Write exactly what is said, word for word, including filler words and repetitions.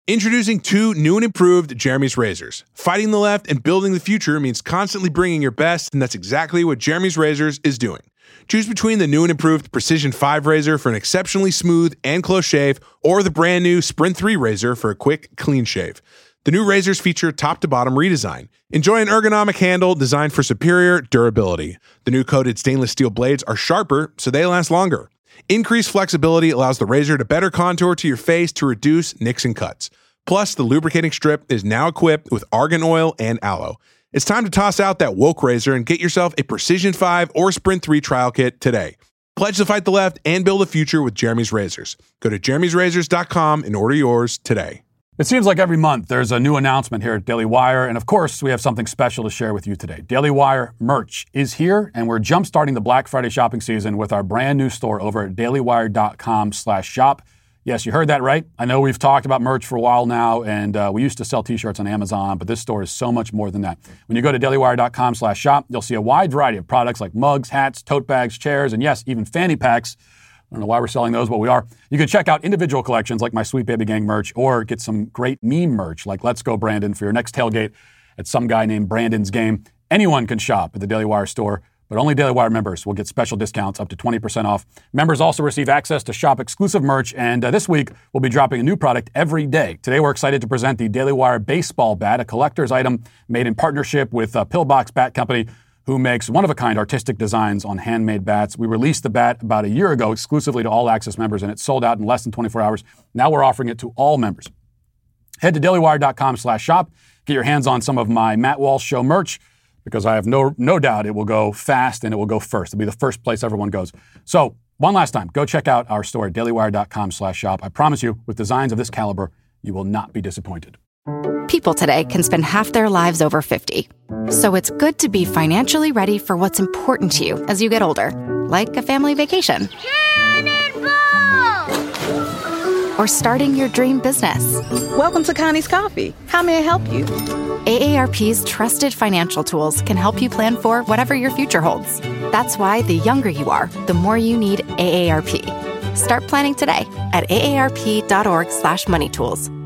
Introducing two new and improved Jeremy's razors. Fighting the left and building the future means constantly bringing your best, and that's exactly what Jeremy's Razors is doing. Choose between the new and improved Precision five razor for an exceptionally smooth and close shave, or the brand new Sprint three razor for a quick, clean shave. The new razors feature top-to-bottom redesign. Enjoy an ergonomic handle designed for superior durability. The new coated stainless steel blades are sharper, so they last longer. Increased flexibility allows the razor to better contour to your face to reduce nicks and cuts. Plus, the lubricating strip is now equipped with argan oil and aloe. It's time to toss out that woke razor and get yourself a Precision five or Sprint three trial kit today. Pledge to fight the left and build a future with Jeremy's Razors. Go to jeremy's razors dot com and order yours today. It seems like every month there's a new announcement here at Daily Wire, and of course, we have something special to share with you today. Daily Wire merch is here, and we're jumpstarting the Black Friday shopping season with our brand new store over at dailywire.com slash shop. Yes, you heard that right. I know we've talked about merch for a while now, and uh, we used to sell t-shirts on Amazon, but this store is so much more than that. When you go to dailywire.com slash shop, you'll see a wide variety of products like mugs, hats, tote bags, chairs, and yes, even fanny packs. I don't know why we're selling those, but we are. You can check out individual collections like my Sweet Baby Gang merch, or get some great meme merch like Let's Go Brandon for your next tailgate at some guy named Brandon's game. Anyone can shop at the Daily Wire store, but only Daily Wire members will get special discounts up to twenty percent off. Members also receive access to shop exclusive merch, and uh, this week we'll be dropping a new product every day. Today we're excited to present the Daily Wire baseball bat, a collector's item made in partnership with uh, Pillbox Bat Company, who makes one-of-a-kind artistic designs on handmade bats. We released the bat about a year ago exclusively to All Access members, and it sold out in less than twenty-four hours. Now we're offering it to all members. Head to dailywire.com slash shop. Get your hands on some of my Matt Walsh Show merch, because I have no no doubt it will go fast and it will go first. It'll be the first place everyone goes. So one last time, go check out our store at dailywire.com slash shop. I promise you, with designs of this caliber, you will not be disappointed. People today can spend half their lives over fifty. So it's good to be financially ready for what's important to you as you get older, like a family vacation. Cannonball! Or starting your dream business. Welcome to Connie's Coffee. How may I help you? A A R P's trusted financial tools can help you plan for whatever your future holds. That's why the younger you are, the more you need A A R P. Start planning today at aarp.org slash money tools.